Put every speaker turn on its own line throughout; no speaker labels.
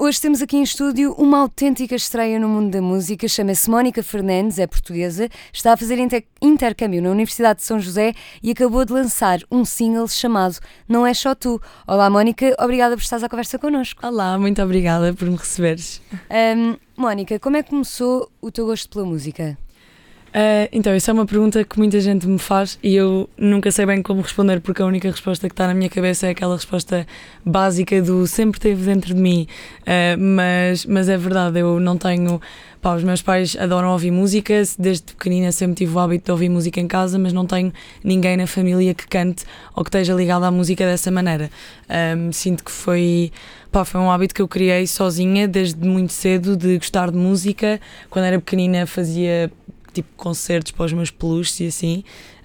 Hoje temos aqui em estúdio uma autêntica estreia no mundo da música, chama-se Mónica Fernandes, é portuguesa, está a fazer intercâmbio na Universidade de São José e acabou de lançar um single chamado Não É Só Tu. Olá Mónica, obrigada por estares à conversa connosco.
Olá, muito obrigada por me receberes.
Mónica, como é que começou o teu gosto pela música?
Então, essa é uma pergunta que muita gente me faz e eu nunca sei bem como responder, porque a única resposta que está na minha cabeça é aquela resposta básica do sempre esteve dentro de mim, mas é verdade, eu não tenho... os meus pais adoram ouvir música, desde pequenina sempre tive o hábito de ouvir música em casa, mas não tenho ninguém na família que cante ou que esteja ligado à música dessa maneira. Sinto que foi um hábito que eu criei sozinha desde muito cedo, de gostar de música. Quando era pequenina fazia tipo concertos para os meus peluches e assim,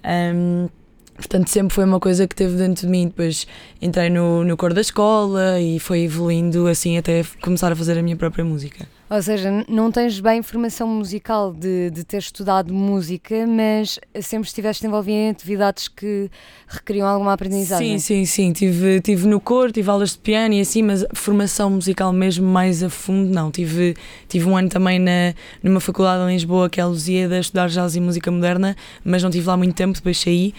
portanto sempre foi uma coisa que teve dentro de mim. Depois entrei no coro da escola e foi evoluindo assim até começar a fazer a minha própria música.
Ou seja, não tens bem formação musical de ter estudado música, mas sempre estiveste envolvida em atividades que requeriam alguma aprendizagem.
Sim. Tive no coro, tive aulas de piano e assim, mas formação musical mesmo mais a fundo não. Tive um ano também numa faculdade em Lisboa, que é a Lusíada, a estudar jazz e música moderna, mas não tive lá muito tempo, depois saí.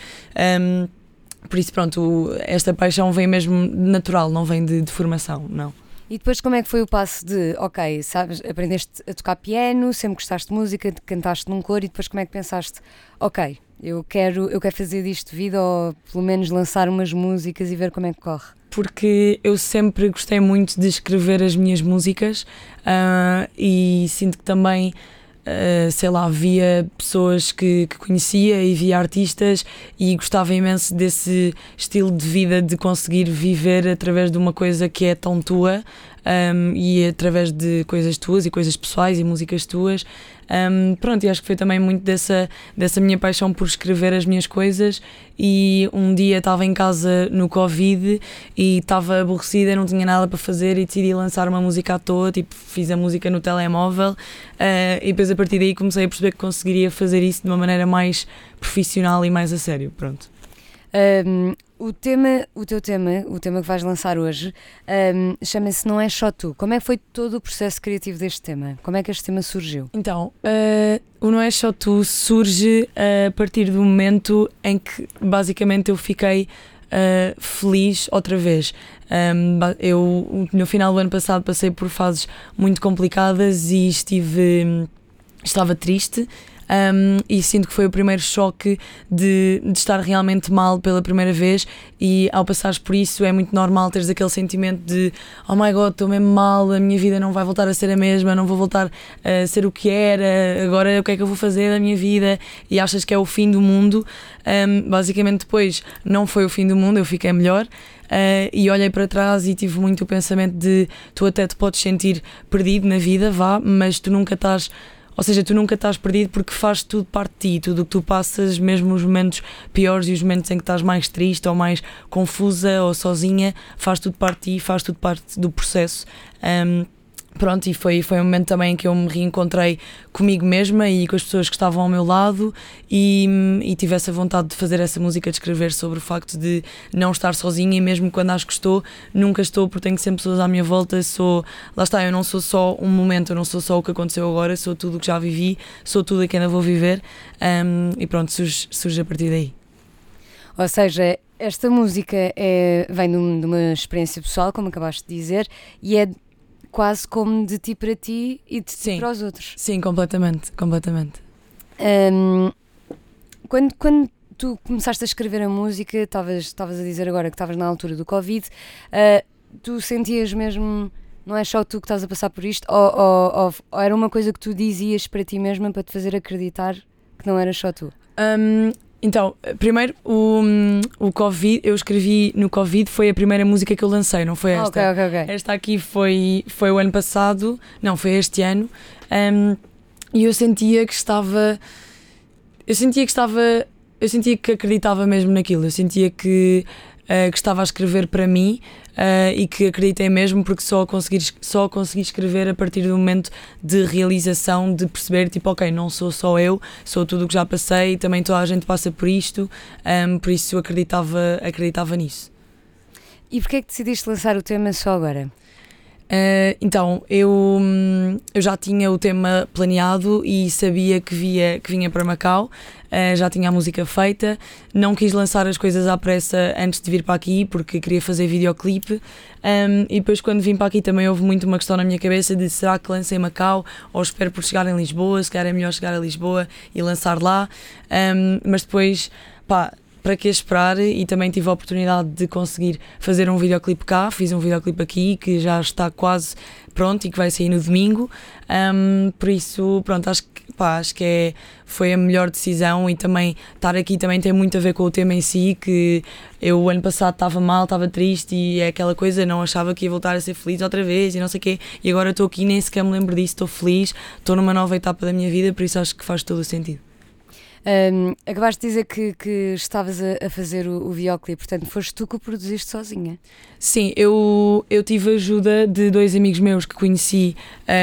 Por isso, pronto, esta paixão vem mesmo natural, não vem de formação, não.
E depois como é que foi o passo de, ok, sabes, aprendeste a tocar piano, sempre gostaste de música, cantaste num coro e depois como é que pensaste, ok, eu quero fazer disto vida ou pelo menos lançar umas músicas e ver como é que corre?
Porque eu sempre gostei muito de escrever as minhas músicas e sinto que também... via pessoas que conhecia e via artistas e gostava imenso desse estilo de vida, de conseguir viver através de uma coisa que é tão tua, e através de coisas tuas e coisas pessoais e músicas tuas. E acho que foi também muito dessa minha paixão por escrever as minhas coisas. E um dia estava em casa no Covid e estava aborrecida, não tinha nada para fazer e decidi lançar uma música à toa, tipo, fiz a música no telemóvel, e depois a partir daí comecei a perceber que conseguiria fazer isso de uma maneira mais profissional e mais a sério, pronto.
O teu tema que vais lançar hoje, chama-se Não É Só Tu. Como é que foi todo o processo criativo deste tema? Como é que este tema surgiu?
Então, o Não É Só Tu surge a partir do momento em que basicamente eu fiquei feliz outra vez. Eu no final do ano passado passei por fases muito complicadas e estava triste. E sinto que foi o primeiro choque de estar realmente mal pela primeira vez, e ao passares por isso é muito normal teres aquele sentimento de oh my god, estou mesmo mal, a minha vida não vai voltar a ser a mesma, não vou voltar a ser o que era, agora o que é que eu vou fazer da minha vida, e achas que é o fim do mundo. Basicamente depois não foi o fim do mundo, eu fiquei melhor. E olhei para trás e tive muito o pensamento de tu até te podes sentir perdido na vida, mas tu nunca estás... Ou seja, tu nunca estás perdido, porque faz tudo parte de ti, tudo o que tu passas, mesmo os momentos piores e os momentos em que estás mais triste ou mais confusa ou sozinha, faz tudo parte de ti, faz tudo parte do processo. E foi um momento também em que eu me reencontrei comigo mesma e com as pessoas que estavam ao meu lado e tive essa vontade de fazer essa música, de escrever sobre o facto de não estar sozinha, e mesmo quando acho que estou, nunca estou, porque tenho sempre pessoas à minha volta. Lá está, eu não sou só um momento, eu não sou só o que aconteceu agora, sou tudo o que já vivi, sou tudo o que ainda vou viver, e pronto, surge a partir daí.
Ou seja, esta música vem de uma experiência pessoal, como acabaste de dizer, e é quase como de ti para ti e de ti para os outros.
Sim, completamente.
Quando tu começaste a escrever a música, estavas a dizer agora que estavas na altura do Covid, tu sentias mesmo, não é só tu que estás a passar por isto, ou era uma coisa que tu dizias para ti mesma para te fazer acreditar que não eras só tu?
Então, primeiro, o Covid, eu escrevi no Covid, foi a primeira música que eu lancei, não foi esta.
Ok.
Esta aqui foi o ano passado, não, foi este ano, e eu sentia que acreditava mesmo naquilo, eu sentia que estava a escrever para mim, e que acreditei mesmo, porque só consegui escrever a partir do momento de realização, de perceber, tipo, ok, não sou só eu, sou tudo o que já passei, também toda a gente passa por isto, por isso eu acreditava nisso.
E porquê é que decidiste lançar o tema só agora?
Então, eu já tinha o tema planeado e sabia que vinha para Macau, já tinha a música feita, não quis lançar as coisas à pressa antes de vir para aqui porque queria fazer videoclipe, e depois quando vim para aqui também houve muito uma questão na minha cabeça de será que lanço em Macau ou espero por chegar em Lisboa, se calhar é melhor chegar a Lisboa e lançar lá, mas depois, pá, para que esperar, e também tive a oportunidade de conseguir fazer um videoclipe cá, fiz um videoclipe aqui que já está quase pronto e que vai sair no domingo, por isso pronto, acho que foi a melhor decisão, e também estar aqui também tem muito a ver com o tema em si, que eu o ano passado estava mal, estava triste e é aquela coisa, não achava que ia voltar a ser feliz outra vez e não sei o quê, e agora estou aqui, nem sequer me lembro disso, estou feliz, estou numa nova etapa da minha vida, por isso acho que faz todo o sentido.
Acabaste de dizer que estavas a fazer o videoclipe, portanto foste tu que o produziste sozinha?
Sim, eu tive ajuda de 2 amigos meus que conheci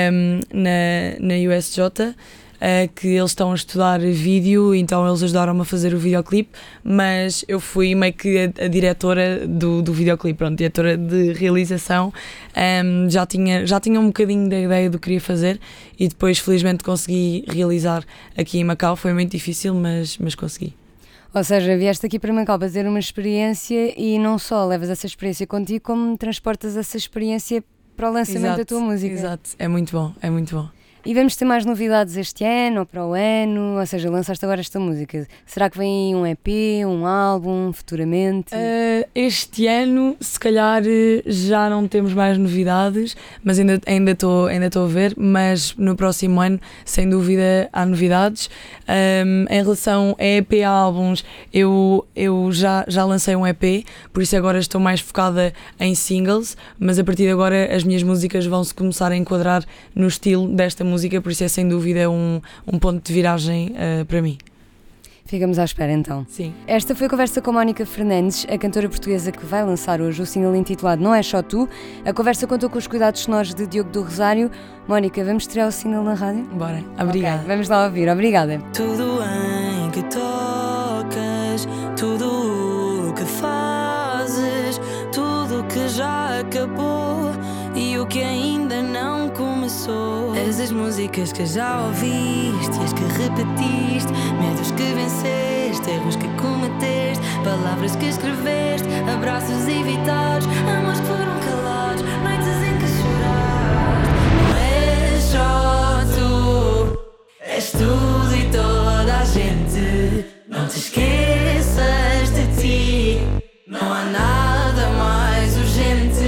na USJ, que eles estão a estudar vídeo, então eles ajudaram-me a fazer o videoclipe, mas eu fui meio que a diretora do videoclipe, pronto, diretora de realização. Já tinha um bocadinho da ideia do que queria fazer e depois felizmente consegui realizar aqui em Macau, foi muito difícil, mas consegui.
Ou seja, vieste aqui para Macau para ter uma experiência e não só levas essa experiência contigo, como transportas essa experiência para o lançamento da tua música.
Exato, é muito bom, é muito bom.
E vamos ter mais novidades este ano ou para o ano? Ou seja, lançaste agora esta música. Será que vem um EP, um álbum, futuramente?
Este ano, se calhar, já não temos mais novidades, mas ainda estou a ver, mas no próximo ano, sem dúvida, há novidades. Em relação a EP, a álbuns, eu já lancei um EP, por isso agora estou mais focada em singles, mas a partir de agora as minhas músicas vão-se começar a enquadrar no estilo desta música, por isso é sem dúvida um ponto de viragem para mim.
Ficamos à espera então.
Sim.
Esta foi a conversa com Mónica Fernandes, a cantora portuguesa que vai lançar hoje o single intitulado Não É Só Tu. A conversa contou com os cuidados sonoros de Diogo do Rosário. Mónica, vamos estrear o single na rádio?
Bora, obrigada.
Okay, vamos lá ouvir, obrigada.
Tudo em que tocas, tudo o que fazes, tudo que já acabou e o que ainda não começou. As músicas que já ouviste, as que repetiste, medos que venceste, erros que cometeste, palavras que escreveste, abraços evitados, amores que foram calados, noites em que choraste. Não és só tu, és tudo e toda a gente. Não te esqueças de ti, não há nada mais urgente.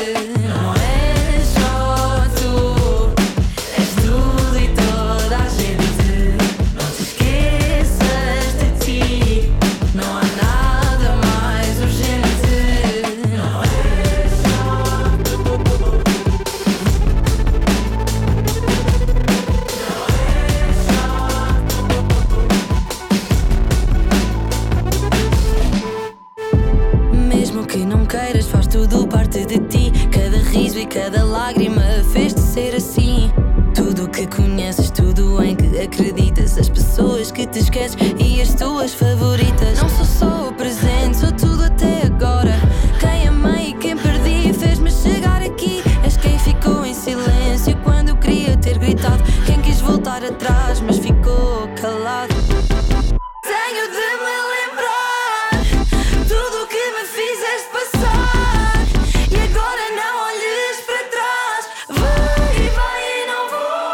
Tudo parte de ti, cada riso e cada lágrima fez-te ser assim. Tudo o que conheces, tudo em que acreditas, as pessoas que te esqueces e as tuas favoritas. Não sou só o presente, sou tudo até agora. Quem amei e quem perdi fez-me chegar aqui. És quem ficou em silêncio quando eu queria ter gritado. Quem quis voltar atrás mas ficou calado. Tenho de me lembrar tudo o que me fizeste passar, e agora não olhes para trás. Vai e não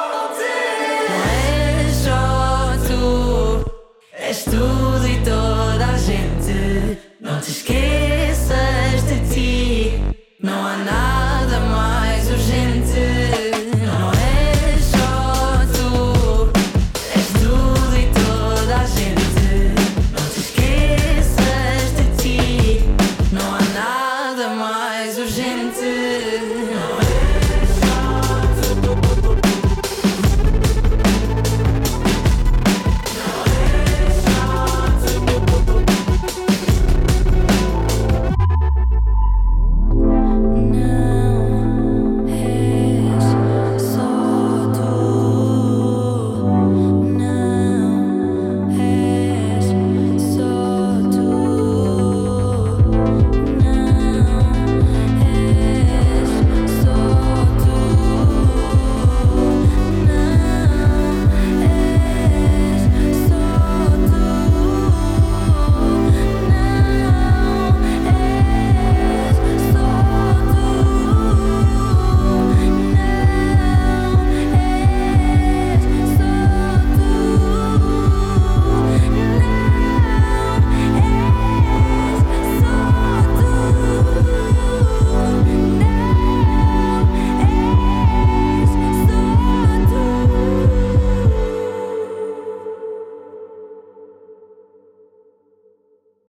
voltes. Não és só tu, és tudo e toda a gente. Não te esqueças